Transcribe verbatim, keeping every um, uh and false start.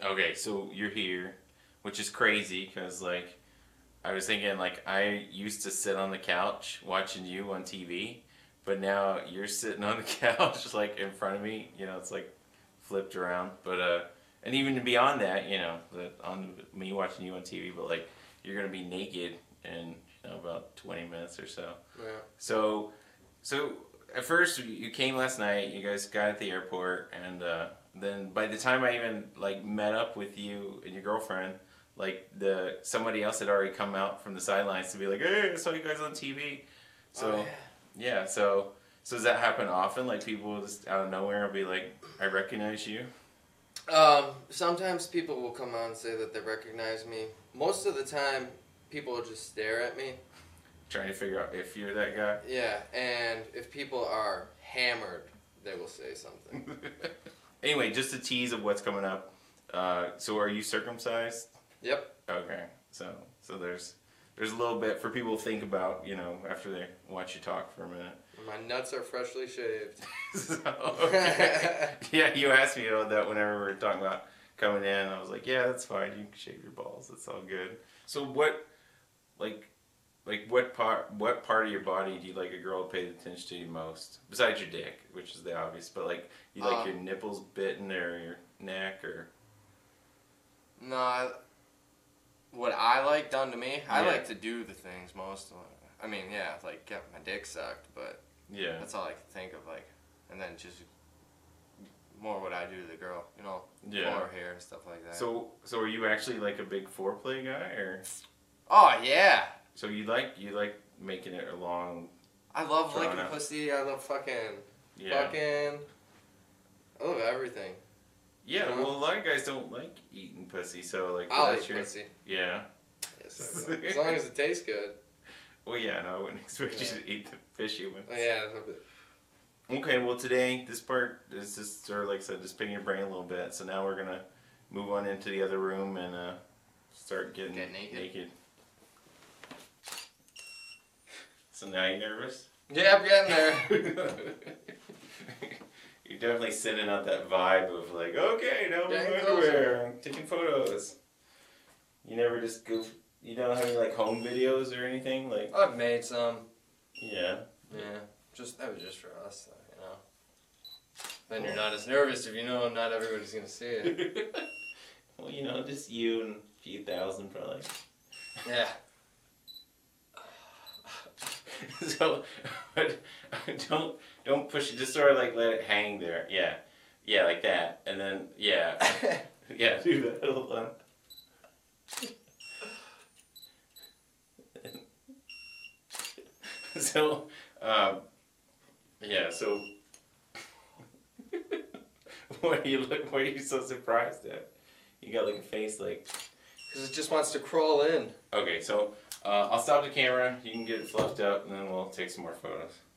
Okay, so you're here, which is crazy because like I was thinking like I used to sit on the couch watching you on T V, but now you're sitting on the couch like in front of me. You know, it's like flipped around. But uh, and even beyond that, you know, that on me watching you on T V, but like you're gonna be naked in you know about twenty minutes or so. Yeah. So, so at first you came last night. You guys got at the airport, and uh, then by the time I even like met up with you and your girlfriend, like the somebody else had already come out from the sidelines to be like, "Hey, I saw you guys on T V." So, Oh, yeah. yeah. So, so does that happen often? Like people just out of nowhere will be like, "I recognize you." Um, sometimes people will come out and say that they recognize me. Most of the time, people will just stare at me. Trying to figure out if you're that guy. Yeah, and if people are hammered, they will say something. Anyway, just a tease of what's coming up. Uh, so, are you circumcised? Yep. Okay, so so there's there's a little bit for people to think about, you know, after they watch you talk for a minute. My nuts are freshly shaved. So, okay. Yeah, you asked me about that whenever we were talking about coming in. I was like, yeah, that's fine. You can shave your balls. It's all good. So what, like, like what part what part of your body do you like a girl to pay attention to you most? Besides your dick, which is the obvious, but like you like Um, your nipples bitten or your neck or. No, I, what I like done to me, I Yeah. like to do the things most. of- I mean, yeah, like get my dick sucked, but Yeah. that's all I can think of. Like, and then just more what I do to the girl, you know, Yeah. pull her hair and stuff like that. So so are you actually like a big foreplay guy or? Oh yeah, So you like you like making it a long. I love Drawn licking out. pussy. I love fucking, Yeah. fucking. I love everything. Yeah, you know? well, a lot of guys don't like eating pussy, so like I'll that's eat your pussy. yeah. Yes, I will. As long as it tastes good. Well, yeah, no, I wouldn't expect you Yeah. to eat the fishy ones. Oh, yeah. a bit. Okay, well, today this part is just sort of like I said, just picking your brain a little bit. So now we're gonna move on into the other room and uh, start getting Get naked. So now you're nervous. Yeah, I'm getting there. You're definitely sending out that vibe of like, okay, now we're Getting in underwear, I'm taking photos. You never just go. You don't have any like home videos or anything like. I've made some. Yeah. Yeah, just that was just for us, though, you know. Then you're not as nervous if you know not everybody's gonna see it. Well, you know, just you and a few thousand probably. Yeah. So, but don't don't push it. Just sort of like let it hang there. Yeah, yeah, like that, and then yeah, yeah, do that. Hold on. So, um, yeah. So, what are you look? What are you so surprised at? You got like a face like. Because it just wants to crawl in. Okay, so uh, I'll stop the camera. You can get it fluffed up, and then we'll take some more photos.